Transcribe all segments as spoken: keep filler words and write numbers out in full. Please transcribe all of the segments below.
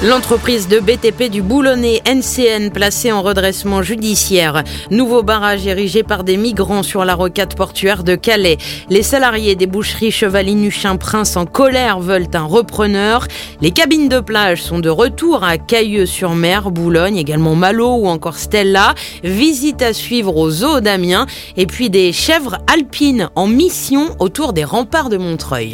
L'entreprise de B T P du Boulonnais N C N placée en redressement judiciaire. Nouveau barrage érigé par des migrants sur la rocade portuaire de Calais. Les salariés des boucheries Chevaline Huchin-Prince en colère veulent un repreneur. Les cabines de plage sont de retour à Cailleux-sur-Mer, Boulogne, également Malo ou encore Stella. Visite à suivre au zoo d'Amiens. Et puis des chèvres alpines en mission autour des remparts de Montreuil.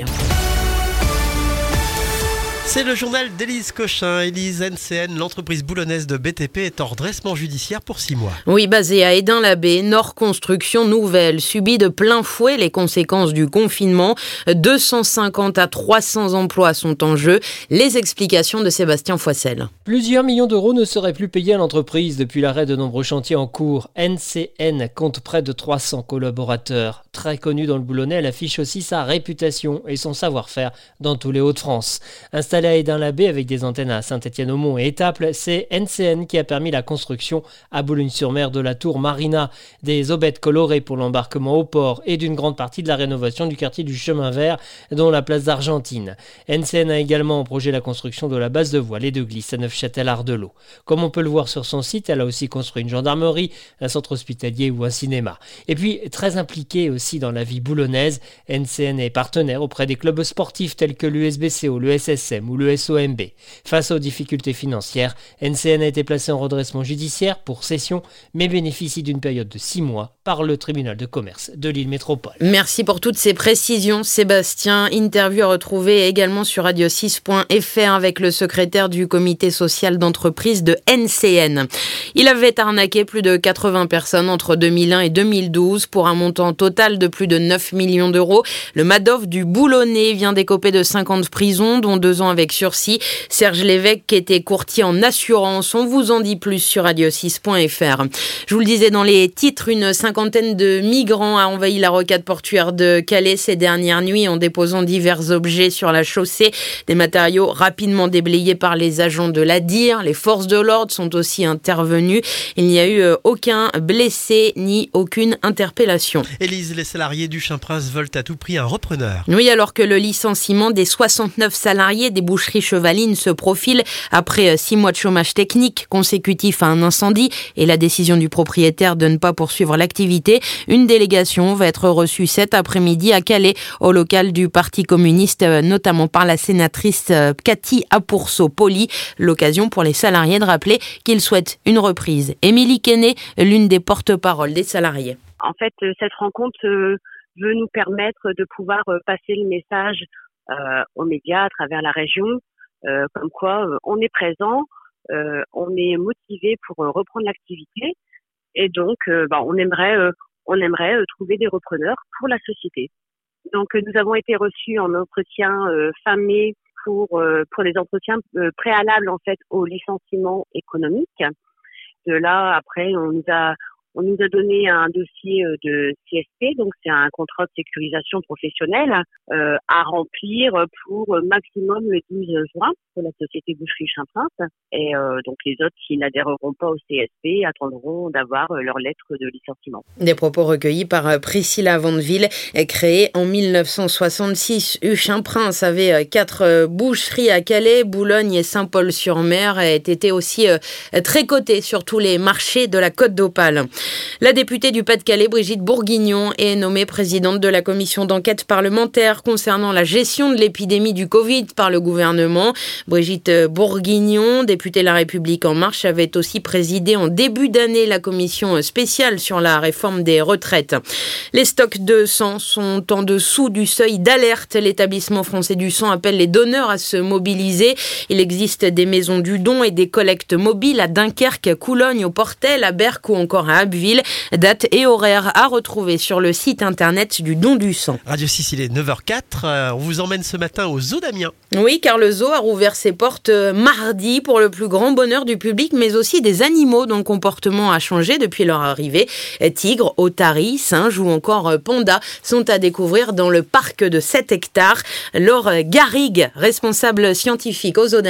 C'est le journal d'Élise Cochin. Élise, N C N, l'entreprise boulonnaise de B T P, est en redressement judiciaire pour six mois. Oui, basée à Édin-la-Baie, Nord Construction Nouvelle subit de plein fouet les conséquences du confinement. deux cent cinquante à trois cents emplois sont en jeu. Les explications de Sébastien Foissel. Plusieurs millions d'euros ne seraient plus payés à l'entreprise depuis l'arrêt de nombreux chantiers en cours. N C N compte près de trois cents collaborateurs. Très connue dans le Boulonnais, elle affiche aussi sa réputation et son savoir-faire dans tous les Hauts-de-France. Installée à Édin-la-Baie avec des antennes à Saint-Étienne-au-Mont et Étaples, c'est N C N qui a permis la construction à Boulogne-sur-Mer de la tour Marina, des aubettes colorées pour l'embarquement au port et d'une grande partie de la rénovation du quartier du Chemin Vert, dont la place d'Argentine. N C N a également en projet la construction de la base de voile et de glisse à Neufchâtel-Ardelot. Comme on peut le voir sur son site, elle a aussi construit une gendarmerie, un centre hospitalier ou un cinéma. Et puis, très impliquée aussi dans la vie boulonnaise, N C N est partenaire auprès des clubs sportifs tels que l'U S B C O, le S S M ou le S O M B. Face aux difficultés financières, N C N a été placé en redressement judiciaire pour cession, mais bénéficie d'une période de six mois par le tribunal de commerce de Lille Métropole. Merci pour toutes ces précisions, Sébastien. Interview à retrouver également sur radio six point f r avec le secrétaire du comité social d'entreprise de N C N. Il avait arnaqué plus de quatre-vingts personnes entre deux mille un et deux mille douze pour un montant total de plus de neuf millions d'euros. Le Madoff du Boulonnais vient d'écoper de cinquante prisons, dont deux ans avec sursis. Serge Lévesque était courtier en assurance. On vous en dit plus sur radio six point f r. Je vous le disais dans les titres, une cinquantaine de migrants a envahi la rocade portuaire de Calais ces dernières nuits en déposant divers objets sur la chaussée. Des matériaux rapidement déblayés par les agents de l'A D I R. Les forces de l'ordre sont aussi intervenues. Il n'y a eu aucun blessé ni aucune interpellation. Élise, les salariés du Huchin-Prince veulent à tout prix un repreneur. Oui, alors que le licenciement des soixante-neuf salariés des boucheries Chevaline se profile après six mois de chômage technique consécutif à un incendie et la décision du propriétaire de ne pas poursuivre l'activité, une délégation va être reçue cet après-midi à Calais, au local du Parti communiste, notamment par la sénatrice Cathy Apourceau-Poly. L'occasion pour les salariés de rappeler qu'ils souhaitent une reprise. Émilie Quesnay, l'une des porte-paroles des salariés. En fait, cette rencontre veut nous permettre de pouvoir passer le message euh, aux médias à travers la région, euh, comme quoi euh, on est présent, euh, on est motivé pour euh, reprendre l'activité, et donc euh, bah, on aimerait, euh, on aimerait euh, trouver des repreneurs pour la société. Donc euh, nous avons été reçus en entretien euh, fin mai pour euh, pour les entretiens euh, préalables en fait au licenciement économique. De là après on nous a On nous a donné un dossier de C S P, donc c'est un contrat de sécurisation professionnelle euh, à remplir pour maximum le douze juin pour la société Boucherie Huchin-Prince. Et euh, donc les autres qui n'adhéreront pas au C S P attendront d'avoir leur lettre de licenciement. Des propos recueillis par Priscilla Vandeville, créée en mille neuf cent soixante-six. Huchin-Prince avait quatre boucheries à Calais, Boulogne et Saint-Paul-sur-Mer et était aussi très cotée sur tous les marchés de la Côte d'Opale. La députée du Pas-de-Calais, Brigitte Bourguignon, est nommée présidente de la commission d'enquête parlementaire concernant la gestion de l'épidémie du Covid par le gouvernement. Brigitte Bourguignon, députée La République En Marche, avait aussi présidé en début d'année la commission spéciale sur la réforme des retraites. Les stocks de sang sont en dessous du seuil d'alerte. L'établissement français du sang appelle les donneurs à se mobiliser. Il existe des maisons du don et des collectes mobiles à Dunkerque, Coulogne, au Portel, à Berck ou encore à Abbeville. Date et horaire à retrouver sur le site internet du Don du Sang. Radio six, il est neuf heures zéro quatre. Euh, on vous emmène ce matin au zoo d'Amiens. Oui, car le zoo a rouvert ses portes mardi pour le plus grand bonheur du public, mais aussi des animaux dont le comportement a changé depuis leur arrivée. Tigres, otaries, singes ou encore pandas sont à découvrir dans le parc de sept hectares. Laure Garrigue, responsable scientifique au zoo d'Amiens.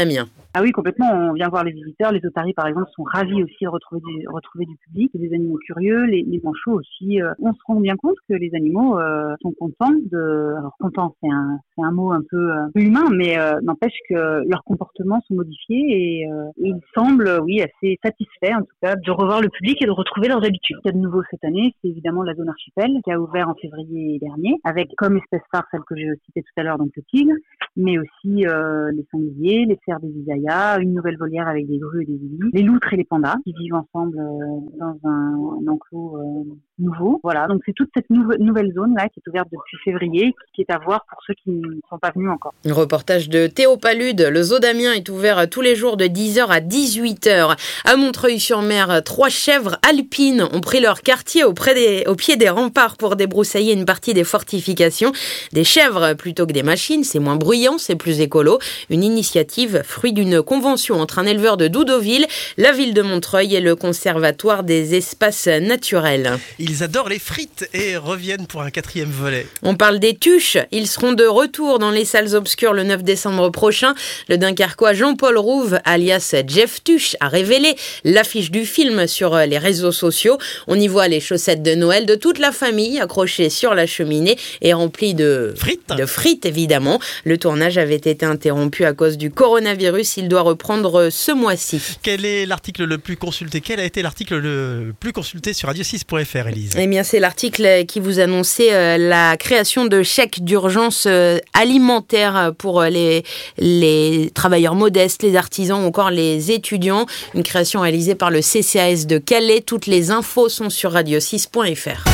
Ah oui, complètement. On vient voir les visiteurs. Les otaries, par exemple, sont ravis aussi de retrouver du, retrouver du public, des animaux curieux. Les, les manchots aussi. Euh, on se rend bien compte que les animaux euh, sont contents de... Alors, contents, c'est un, c'est un mot un peu, un peu humain, mais euh, n'empêche que leurs comportements sont modifiés et, euh, et ils semblent, oui, assez satisfaits, en tout cas, de revoir le public et de retrouver leurs habitudes. Ce qu'il y a de nouveau cette année, c'est évidemment la zone archipel, qui a ouvert en février dernier, avec comme espèce phare celle que j'ai citée tout à l'heure, donc le tigre, mais aussi euh, les sangliers, les cerfs des Visayas, une nouvelle volière avec des grues et des ibis, les loutres et les pandas qui vivent ensemble euh, dans un, un enclos euh, nouveau. Voilà, donc c'est toute cette nou- nouvelle zone là qui est ouverte depuis février, qui est à voir pour ceux qui ne sont pas venus encore. Un reportage de Théo Palude. Le zoo d'Amiens est ouvert tous les jours de dix heures à dix-huit heures. À Montreuil-sur-Mer, trois chèvres alpines ont pris leur quartier auprès des, au pied des remparts pour débroussailler une partie des fortifications. Des chèvres plutôt que des machines, c'est moins bruyant, c'est plus écolo. Une initiative fruit d'une convention entre un éleveur de Doudoville, la ville de Montreuil et le conservatoire des espaces naturels. Ils adorent les frites et reviennent pour un quatrième volet. On parle des Tuches. Ils seront de retour dans les salles obscures le neuf décembre prochain. Le Dunkerquois Jean-Paul Rouve, alias Jeff Tuche, a révélé l'affiche du film sur les réseaux sociaux. On y voit les chaussettes de Noël de toute la famille accrochées sur la cheminée et remplies de frites. de frites, évidemment. Le tournage avait été interrompu à cause du coronavirus. Il doit reprendre ce mois-ci. Quel est l'article le plus consulté ? Quel a été l'article le plus consulté sur radio six point f r, Élise ? Eh bien, c'est l'article qui vous annonçait euh, la création de chèques d'urgence euh, alimentaire pour les, les travailleurs modestes, les artisans ou encore les étudiants. Une création réalisée par le C C A S de Calais. Toutes les infos sont sur radio six point f r.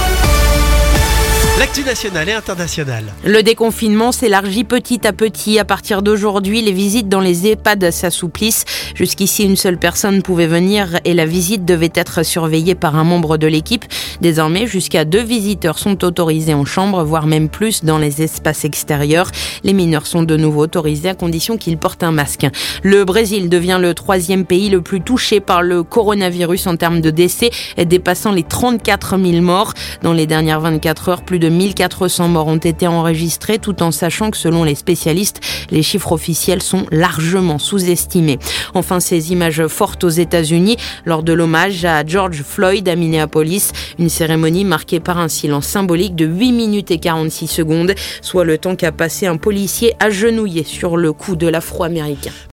L'actu nationale et internationale. Le déconfinement s'élargit petit à petit. À partir d'aujourd'hui, les visites dans les EHPAD s'assouplissent. Jusqu'ici, une seule personne pouvait venir et la visite devait être surveillée par un membre de l'équipe. Désormais, jusqu'à deux visiteurs sont autorisés en chambre, voire même plus dans les espaces extérieurs. Les mineurs sont de nouveau autorisés à condition qu'ils portent un masque. Le Brésil devient le troisième pays le plus touché par le coronavirus en termes de décès, dépassant les trente-quatre mille morts. Dans les dernières vingt-quatre heures, plus de mille quatre cents morts ont été enregistrés, tout en sachant que selon les spécialistes, les chiffres officiels sont largement sous-estimés. Enfin, ces images fortes aux États-Unis lors de l'hommage à George Floyd à Minneapolis, une cérémonie marquée par un silence symbolique de huit minutes et quarante-six secondes, soit le temps qu'a passé un policier agenouillé sur le cou de l'Afro-Américain.